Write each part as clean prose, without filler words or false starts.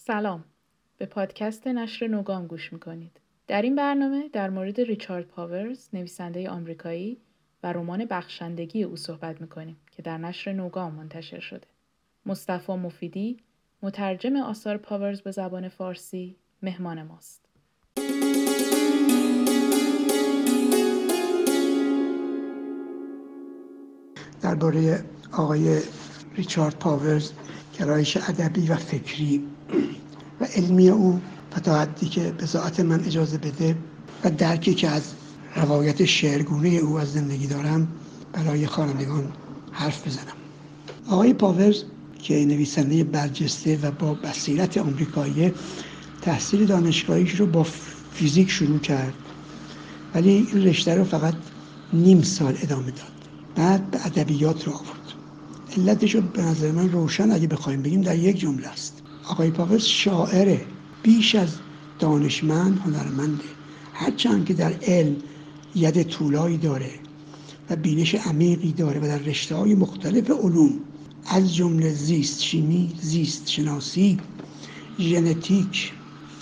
سلام، به پادکست نشر نوگام گوش میکنید. در این برنامه در مورد ریچارد پاورز، نویسنده آمریکایی و رمان بخشندگی او صحبت میکنیم که در نشر نوگام منتشر شده. مصطفی مفیدی، مترجم آثار پاورز به زبان فارسی، مهمان ماست. درباره آقای ریچارد پاورز، گرایش ادبی و فکری و علمی او و تا حدی که بضاعت من اجازه بده و درکی که از روایت شعرگونه او از زندگی دارم برای خوانندگان حرف بزنم. آقای پاورز که نویسنده برجسته و با بصیرت آمریکایی، تحصیل دانشگاهیش رو با فیزیک شروع کرد، ولی این رشته رو فقط نیم سال ادامه داد. بعد به ادبیات رو آورد. علتش رو به نظر من روشن اگه بخوایم بگیم در یک جمله است. آقای پاورز شاعره، بیش از دانشمند هنرمنده. هرچند که در علم ید طولایی داره و بینش عمیقی داره و در رشته‌های مختلف علوم از جمله زیست شیمی، زیست شناسی، ژنتیک،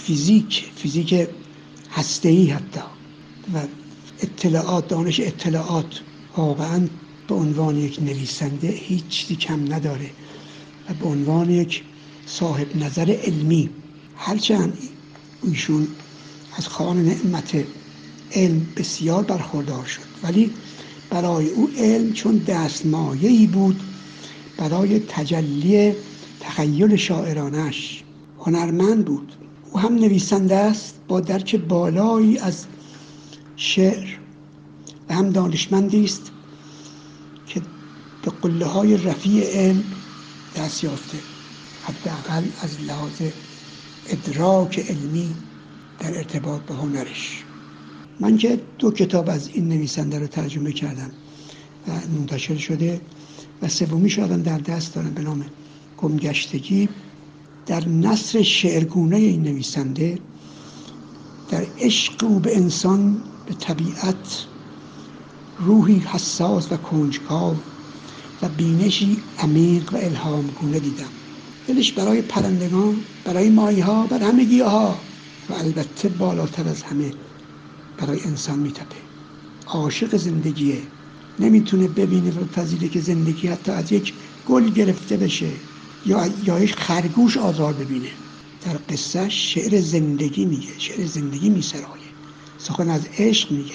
فیزیک هسته‌ای حتی و اطلاعات، دانش اطلاعات، واقعاً به عنوان یک نویسنده هیچ چیزی کم نداره و به عنوان یک صاحب نظر علمی، هرچند ایشون از خوان نعمت علم بسیار برخوردار شد، ولی برای او علم چون دستمایه‌ای بود برای تجلی تخیل شاعرانش. هنرمند بود، او هم نویسنده است با درک بالایی از شعر و هم دانشمندی است که به قله‌های رفیع علم دست یافته، حداقل از لحاظ ادراک علمی در ارتباط با هنرش. من که 2 کتاب از این نویسنده رو ترجمه کردم و منتشر شده و سومیش آدم در دست دارم به نام گمگشتگی. در نثر شعرگونه این نویسنده، در عشق او به انسان، به طبیعت، روحی حساس و کنجکاو و بینشی عمیق و الهامگونه دیدم. دلش برای پرندگان، برای ماهی‌ها، برای همه گیاها و البته بالاتر از همه برای انسان میتپه. عاشق زندگیه، نمیتونه ببینه و بپذیره که زندگی حتی از یک گل گرفته بشه یا یک خرگوش آزار ببینه. در قصه شعر زندگی میگه، شعر زندگی میسرایه، سخن از عشق میگه.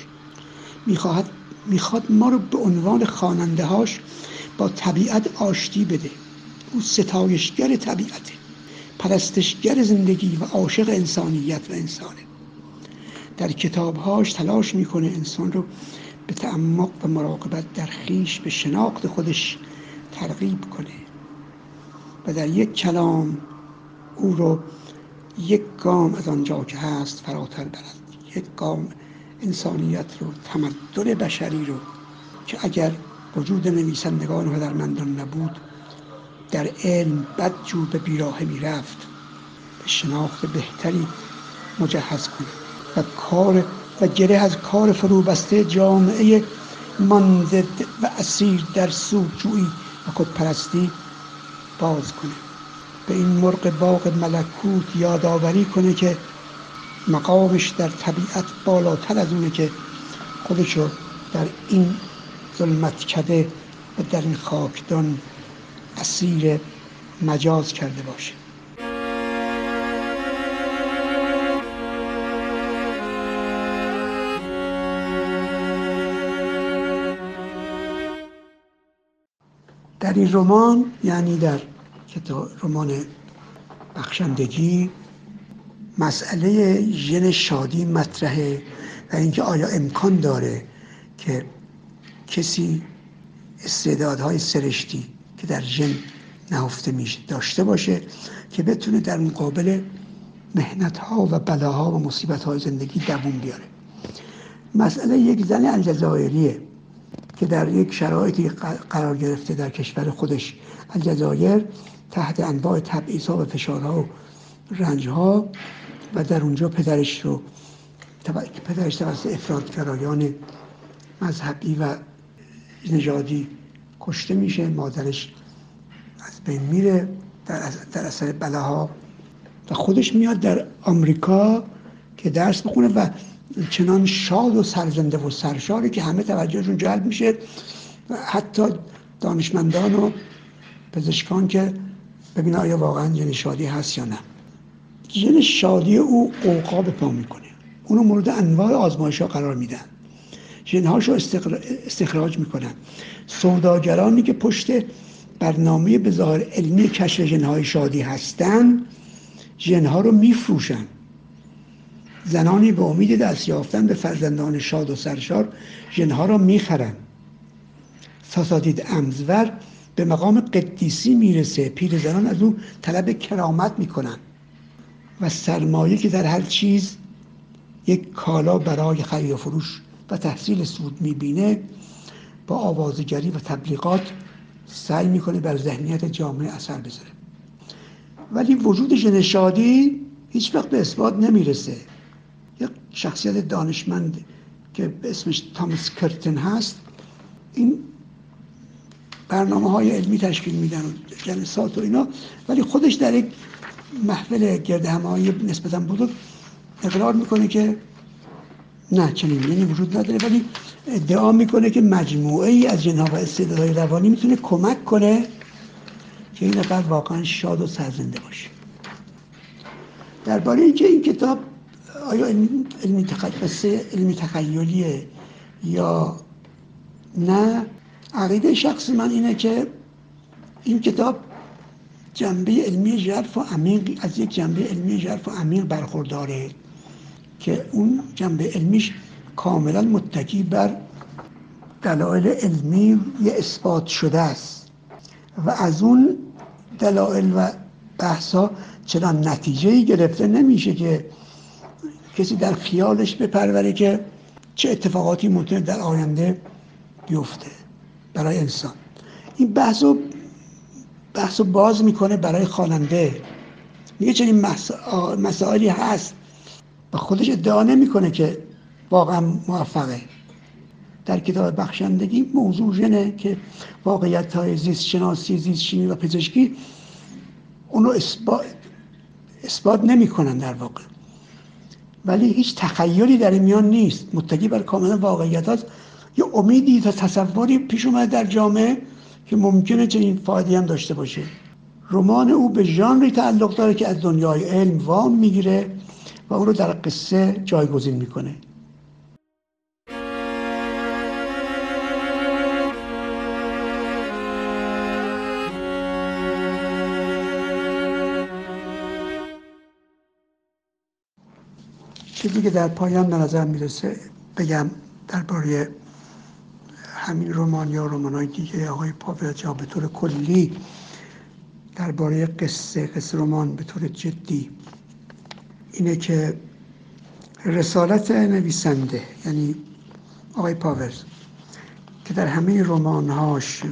میخواد ما رو به عنوان خواننده هاش با طبیعت آشتی بده. او ستایشگر طبیعته، پرستشگر زندگی و عاشق انسانیت و انسانه. در کتابهاش تلاش میکنه انسان رو به تعمق و مراقبت در خویش، به شناخت خودش ترغیب کنه و در یک کلام او رو یک گام از آنجا که هست فراتر برد. یک گام انسانیت رو، تمدن بشری رو که اگر وجود نویسندگان و هنرمندان نبود در علم بدجور به بیراهه میرفت، به شناخت بهتری مجهز کنه و گره از کار فروبسته جامعه مانده و اسیر در سودجویی و خودپرستی باز کنه. به این مرغ باغ ملکوت یادآوری کنه که مقامش در طبیعت بالاتر از اونه که خودشو در این ظلمت کده و در این خاکدان اسیر مجاز کرده باشه. در این رمان، یعنی در رمان بخشندگی، مسئله ژن شادی مطرحه و اینکه آیا امکان داره که کسی استعدادهای سرشتی که در ژن نهفته میشه داشته باشه که بتونه در مقابل محنت‌ها و بلاها و مصیبت‌های زندگی دووم بیاره. مسئله یک زن الجزایریه که در یک شرایطی قرار گرفته در کشور خودش الجزایر، تحت انواع تبعیض‌ها و فشارها و رنج‌ها، و در اونجا پدرش توسط افراط‌گرایان مذهبی و نژادی کشته میشه، مادرش از بین میره در اثر بلاها و خودش میاد در آمریکا که درس بخونه و چنان شاد و سرزنده و سرشاری که همه توجهشون جلب میشه، حتی دانشمندان و پزشکان که ببینه آیا واقعا ژن شادی هست یا نه. ژن شادی او قوقا به پا میکنه، اونو مورد انواع آزمایش ها قرار میدن، ژنهاشو استخراج میکنن. سوداگرانی که پشت برنامه به ظاهر علمی کشف ژنهای شادی هستن ژنها رو میفروشن. زنانی به امید دست یافتن به فرزندان شاد و سرشار ژنها رو میخرن. ساسادید امزور به مقام قدیسی میرسه، پیرزنان از او طلب کرامت میکنن و سرمایه که در هر چیز یک کالا برای خرید و فروش و تحصیل سود میبینه با آوازگری و تبلیغات سعی میکنه بر ذهنیت جامعه اثر بذاره. ولی وجود ژن شادی هیچ وقت به اثبات نمیرسه. یک شخصیت دانشمند که به اسمش تامس کرتن هست این برنامه‌های علمی تشکیل میدن و جلسات و اینا، ولی خودش در یک محفل گردهمایی نسبتاً بزرگ اقرار میکنه که نه، چنین ژنی وجود نداره، ولی ادعا میکنه که مجموعه ای از ژن‌ها و استعدادهای روانی میتونه کمک کنه که این نفر واقعا شاد و سرزنده باشه. درباره اینکه این کتاب آیا علمی تخیلیه یا نه، عقیده شخص من اینه که این کتاب جنبه علمی ژرف و عمیق از یک جنبه علمی ژرف و عمیق برخورداره که اون جنبه علمیش کاملا متکی بر دلایل علمی اثبات شده است و از اون دلایل و بحث‌ها چنان نتیجه‌ای گرفته نمیشه که کسی در خیالش بپروره که چه اتفاقاتی ممکنه در آینده بیفته برای انسان. این بحثو باز میکنه برای خواننده، میگه چنین مسائلی هست و خودش ادعا نمیکنه که واقعا موفقه. در کتاب بخشندگی موضوع ژنه که واقعیت‌های زیست شناسی، زیست شیمی و پزشکی اونو اثبات نمیکنن در واقع، ولی هیچ تخیلی در این میان نیست، متکی بر کاملا واقعیت هست. یه امیدی تا تصوری پیش اومده در جامعه که ممکنه چنین فایده‌ای هم داشته باشه. رمان او به ژانری تعلق داره که از دنیای علم وام میگیره و او رو در قصه جایگزین میکنه. چیزی که در پایان به نظر میرسه بگم درباره همین رمان یا رمان‌های دیگه آقای پاورز یا به طور کلی درباره قصه رمان به طور جدی، اینه که رسالت نویسنده یعنی آقای پاورز که در همه رمان‌هاش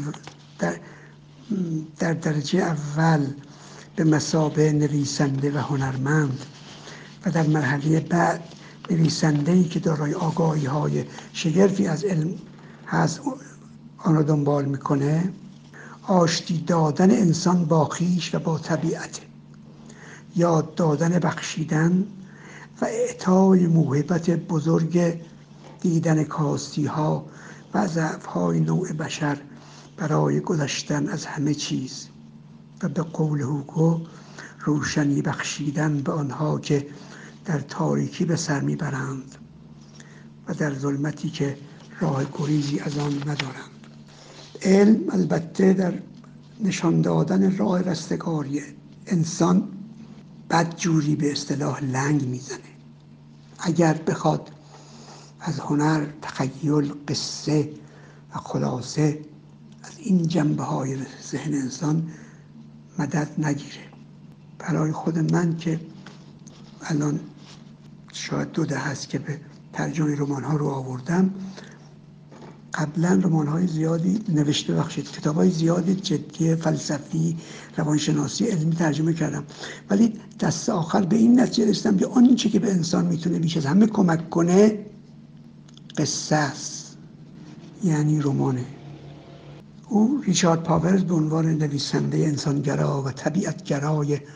در درجه اول به مثابه نویسنده و هنرمند و در مرحله بعد نویسنده‌ای که دارای آگاهی‌های شگرفی از علم هست آن را دنبال میکنه، آشتی دادن انسان با خویش و با طبیعت، یاد دادن بخشیدن و اعطای موهبت بزرگ دیدن کاستی‌ها و ضعف‌های نوع بشر برای گذشتن از همه چیز و به قول هوگو روشنی بخشیدن به آنها که در تاریکی به سر میبرند و در ظلمتی که راه گریزی از آن ندارند. علم البته در نشان دادن راه رستگاری انسان بدجوری به اصطلاح لنگ میزنه. اگر بخواد از هنر، تخیل، قصه و خلاصه از این جنبه‌های ذهن انسان مدد نگیره. برای خود من که الان شاید 2 دهه هست که به ترجمه رمان‌ها رو آوردم، قبلا رمان‌های زیادی کتاب‌های زیادی جدی فلسفی، روانشناسی، علمی ترجمه کردم، ولی دست آخر به این نتیجه رسیدم که آنچه که به انسان میتونه بیش از همه کمک کنه قصه است، یعنی رمانه. او ریچارد پاورز به عنوان نویسنده انسانگرا و طبیعتگرای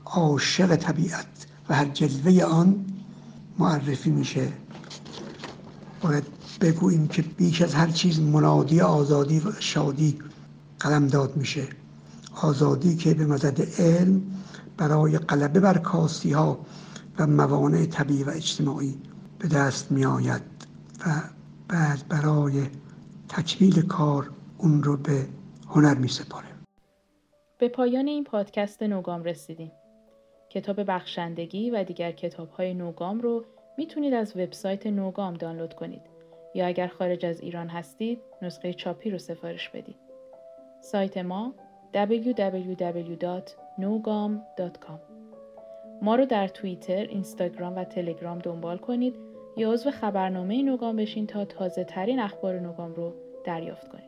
عاشق طبیعت و هر جلوه آن معرفی میشه. باید بگوییم که بیش از هر چیز منادی آزادی و شادی قلمداد میشه. آزادی که به مدد علم برای غلبه بر کاستی‌ها و موانع طبیعی و اجتماعی به دست می آید و بعد برای تکمیل کار اون رو به هنر می سپاره. به پایان این پادکست نوگام رسیدیم. کتاب بخشندگی و دیگر کتاب‌های نوگام رو میتونید از وبسایت نوگام دانلود کنید یا اگر خارج از ایران هستید نسخه چاپی رو سفارش بدید. سایت ما www.nogam.com. ما رو در توییتر، اینستاگرام و تلگرام دنبال کنید یا عضو خبرنامه نوگام بشین تا تازه ترین اخبار نوگام رو دریافت کنید.